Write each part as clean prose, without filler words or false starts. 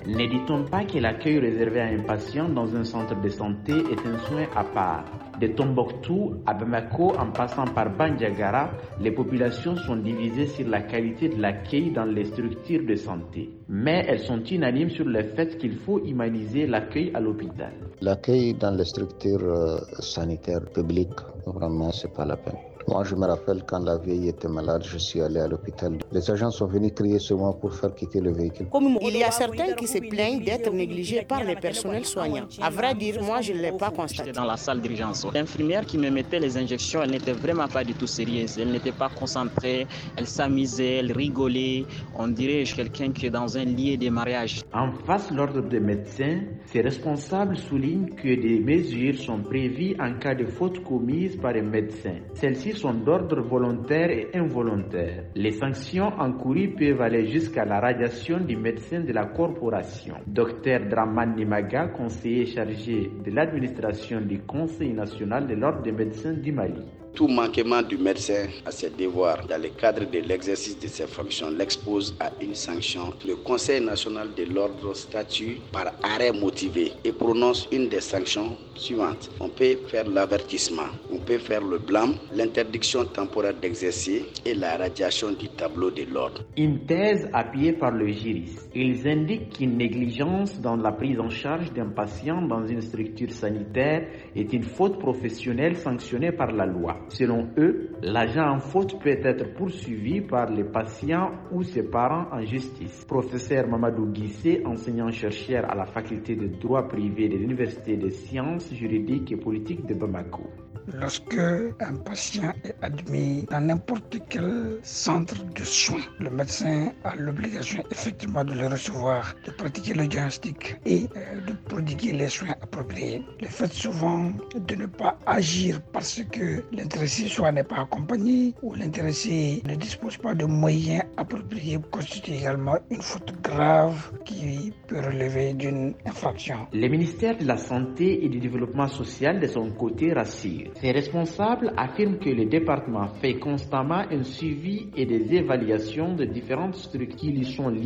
Ne dit-on pas que l'accueil réservé à un patient dans un centre de santé est un soin à part? De Tombouctou à Bamako en passant par Bandiagara, les populations sont divisées sur la qualité de l'accueil dans les structures de santé. Mais elles sont unanimes sur le fait qu'il faut humaniser l'accueil à l'hôpital. L'accueil dans les structures sanitaires publiques, vraiment, c'est pas la peine. Moi, je me rappelle quand la vieille était malade, je suis allé à l'hôpital. Les agents sont venus crier sur moi pour faire quitter le véhicule. Il y a certains qui se plaignent d'être négligés par les personnels soignants. À vrai dire, moi, je ne l'ai pas constaté. J'étais dans la salle d'urgence. L'infirmière qui me mettait les injections, elle n'était vraiment pas du tout sérieuse. Elle n'était pas concentrée, elle s'amusait, elle rigolait. On dirait quelqu'un qui est dans un lit de mariage. En face, l'ordre des médecins, ses responsables soulignent que des mesures sont prévues en cas de faute commise par un médecin. Celles-ci sont d'ordre volontaire et involontaire. Les sanctions encourues peuvent aller jusqu'à la radiation du médecin de la corporation. Dr Draman Nimaga, conseiller chargé de l'administration du Conseil national de l'ordre des médecins du Mali. Tout manquement du médecin à ses devoirs dans le cadre de l'exercice de ses fonctions l'expose à une sanction. Le Conseil national de l'ordre statue par arrêt motivé et prononce une des sanctions suivantes. On peut faire l'avertissement, on peut faire le blâme, l'interdiction temporaire d'exercer et la radiation du tableau de l'ordre. Une thèse appuyée par le juriste. Ils indiquent qu'une négligence dans la prise en charge d'un patient dans une structure sanitaire est une faute professionnelle sanctionnée par la loi. Selon eux, l'agent en faute peut être poursuivi par les patients ou ses parents en justice. Professeur Mamadou Guissé, enseignant-chercheur à la faculté de droit privé de l'Université des sciences juridiques et politiques de Bamako. Lorsque un patient est admis dans n'importe quel centre de soins, le médecin a l'obligation effectivement de le recevoir, de pratiquer le diagnostic et de prodiguer les soins appropriés. Le fait souvent de ne pas agir parce que l'intéressé soit n'est pas accompagné ou l'intéressé ne dispose pas de moyens appropriés constitue également une faute grave qui peut relever d'une infraction. Le ministère de la Santé et du Développement social de son côté rassure. Ses responsables affirment que le département fait constamment un suivi et des évaluations de différentes structures qui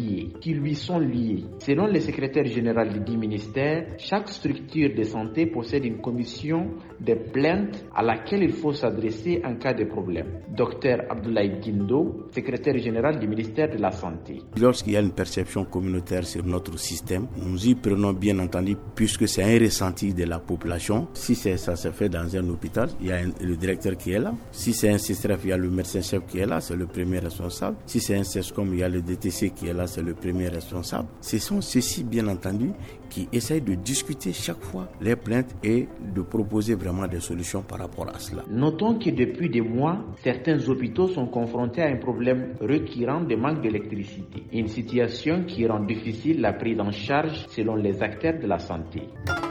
lui sont liées. Selon le secrétaire général du ministère, chaque structure de santé possède une commission de plaintes à laquelle il faut s'adresser en cas de problème. Dr Abdoulaye Guindo, secrétaire général du ministère de la Santé. Lorsqu'il y a une perception communautaire sur notre système, nous y prenons bien entendu puisque c'est un ressenti de la population. Si ça se fait dans un hôpital, il y a le directeur qui est là. Si c'est un CESREF, il y a le médecin-chef qui est là, c'est le premier responsable. Si c'est un CESCOM, il y a le DTC qui est là, c'est le premier responsable. Ce sont ceux-ci, bien entendu, qui essayent de discuter chaque fois les plaintes et de proposer vraiment des solutions par rapport à cela. Notons que depuis des mois, certains hôpitaux sont confrontés à un problème récurrent de manque d'électricité. Une situation qui rend difficile la prise en charge selon les acteurs de la santé.